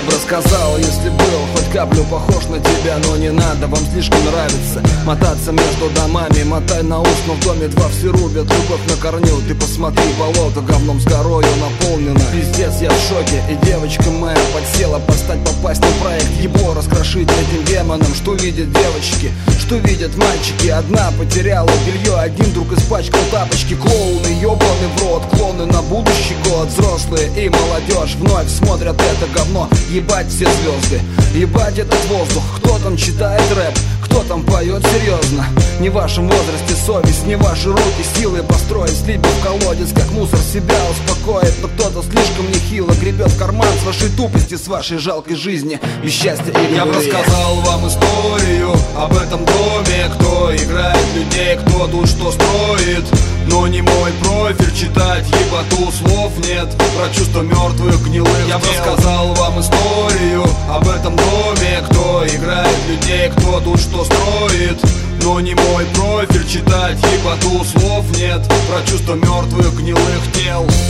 бы рассказал, если был хоть каплю похож на тебя. Но не надо, вам слишком нравится мотаться между домами. Мотай на ус, но в доме два все рубят. Любовь на корню, ты посмотри, болото говном с горою наполнено. Пиздец, я в шоке, и девочка моя подсела постать, попасть на проект его, раскрошить этим демоном. Что видят девочки, что видят мальчики? Одна потеряла белье, один вдруг испачкал тапочки. Клоуны, ебаный в рот, клоны на будущий год. Взрослые и молодежь вновь смотрят это говно. Ебать все звезды, ебать этот воздух. Кто там читает рэп, кто там поет серьезно? Не в вашем возрасте совесть, не ваши руки силы построить, слить в колодец, как мусор себя успокоит. Но кто-то слишком нехило гребет в карман с вашей тупости, с вашей жалкой жизни и счастья. Я бы рассказал вам историю об этом доме, кто играет людей, кто тут что строит. Но не мой профиль читать, ебату слов нет про чувства мертвых гнилых тел. Я бы рассказал вам историю об этом доме, кто играет людей, кто тут что строит. Но не мой профиль читать, ебату слов нет про чувства мертвых гнилых тел.